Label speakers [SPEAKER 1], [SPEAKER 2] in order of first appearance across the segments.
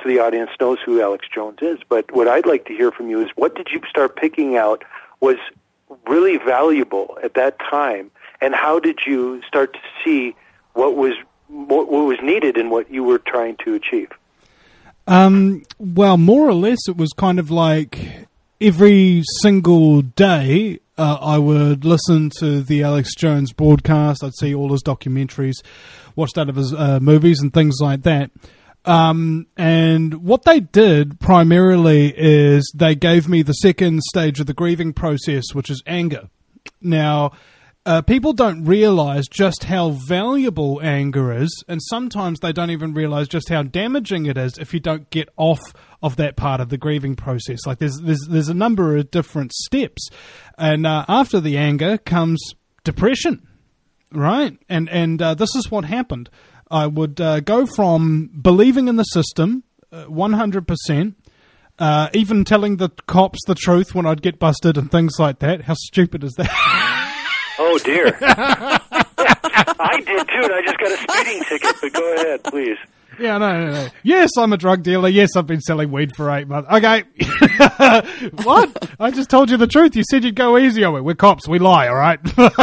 [SPEAKER 1] the audience knows who Alex Jones is, but what I'd like to hear from you is what did you start picking out was really valuable at that time, and how did you start to see what was needed and what you were trying to achieve?
[SPEAKER 2] Well, more or less, it was kind of like every single day I would listen to the Alex Jones broadcast. I'd see all his documentaries, watched out of his movies and things like that. And what they did primarily is they gave me the second stage of the grieving process, which is anger. Now, people don't realize just how valuable anger is, and sometimes they don't even realize just how damaging it is if you don't get off of that part of the grieving process. Like there's a number of different steps, and after the anger comes depression, right? And this is what happened. I would go from believing in the system 100%, even telling the cops the truth when I'd get busted and things like that. How stupid is that?
[SPEAKER 1] Oh, dear. I did, too, and I just got a speeding ticket, but go ahead, please.
[SPEAKER 2] Yeah, no. Yes, I'm a drug dealer. Yes, I've been selling weed for 8 months. Okay. What? I just told you the truth. You said you'd go easy on it. We're cops. We lie, all right?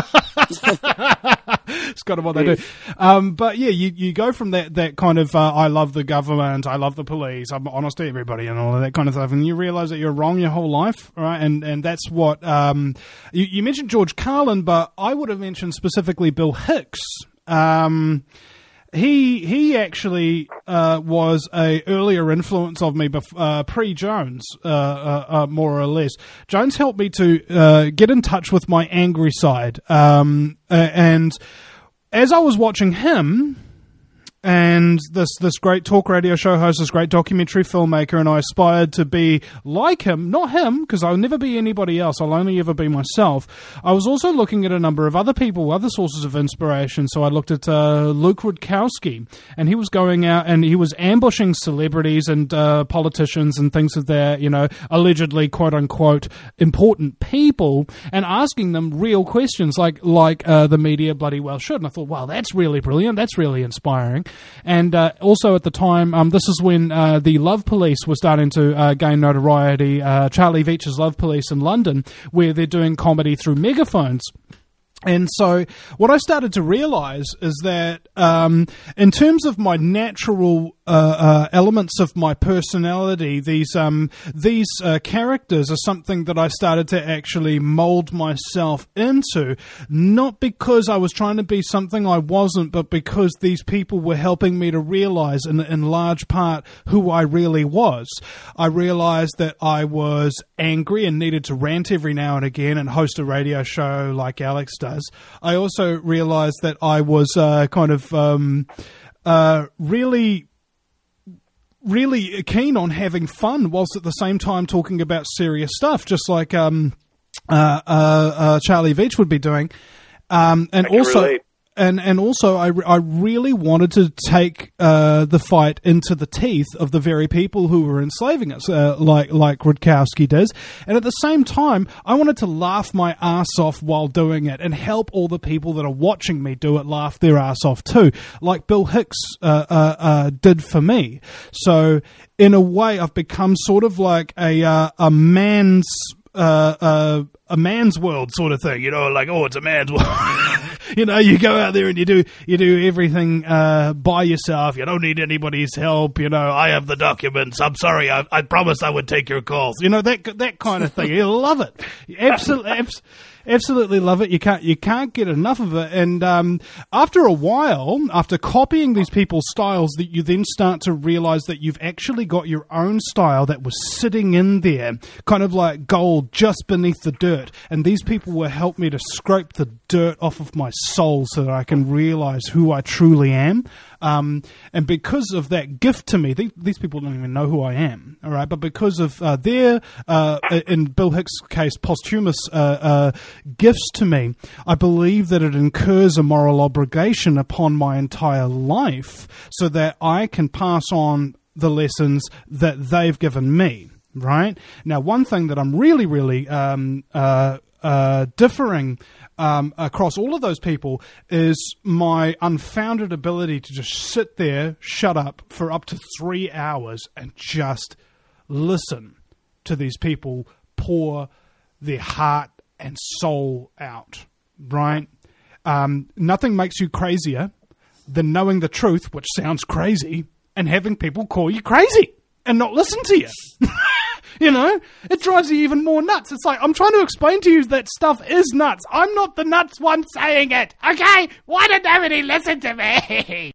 [SPEAKER 2] It's kind of what they do. But yeah, you go from that kind of, I love the government, I love the police, I'm honest to everybody and all of that kind of stuff, and you realize that you're wrong your whole life, right? And that's what, you mentioned George Carlin, but I would have mentioned specifically Bill Hicks. He actually was a earlier influence of me pre-Jones, more or less. Jones helped me to get in touch with my angry side, and as I was watching him and this great talk radio show host, this great documentary filmmaker, and I aspired to be like him, not him, because I'll never be anybody else, I'll only ever be myself. I was also looking at a number of other people, other sources of inspiration, so I looked at Luke Rudkowski, and he was going out and he was ambushing celebrities and politicians and things of that, allegedly, quote-unquote, important people, and asking them real questions like the media bloody well should, and I thought, wow, that's really brilliant, that's really inspiring. And also at the time, this is when the Love Police were starting to gain notoriety, Charlie Veitch's Love Police in London, where they're doing comedy through megaphones. And so what I started to realize is that in terms of my natural elements of my personality, these characters are something that I started to actually mold myself into, not because I was trying to be something I wasn't, but because these people were helping me to realize in large part who I really was. I realized that I was angry and needed to rant every now and again and host a radio show like Alex does. I also realized that I was really keen on having fun whilst at the same time talking about serious stuff, just like Charlie Veitch would be doing. And also, I really wanted to take the fight into the teeth of the very people who were enslaving us, like Rudkowski does. And at the same time, I wanted to laugh my ass off while doing it and help all the people that are watching me do it laugh their ass off too, like Bill Hicks did for me. So, in a way, I've become sort of like a man's world sort of thing, like, oh, it's a man's world. You go out there and you do everything by yourself. You don't need anybody's help. I have the documents. I'm sorry. I promised I would take your calls. That kind of thing. You love it. Absolutely love it. You can't get enough of it. And after a while, after copying these people's styles, that you then start to realize that you've actually got your own style that was sitting in there, kind of like gold just beneath the dirt. And these people will help me to scrape the dirt off of my soul so that I can realize who I truly am. And because of that gift to me, these people don't even know who I am, all right? But because of their, in Bill Hicks' case, posthumous gifts to me, I believe that it incurs a moral obligation upon my entire life so that I can pass on the lessons that they've given me, right? Now, one thing that I'm really differing across all of those people is my unfounded ability to just sit there, shut up for up to 3 hours and just listen to these people pour their heart and soul out, right? Nothing makes you crazier than knowing the truth, which sounds crazy, and having people call you crazy and not listen to you. You know, it drives you even more nuts. It's like, I'm trying to explain to you that stuff is nuts. I'm not the nuts one saying it. Okay? Why did nobody listen to me?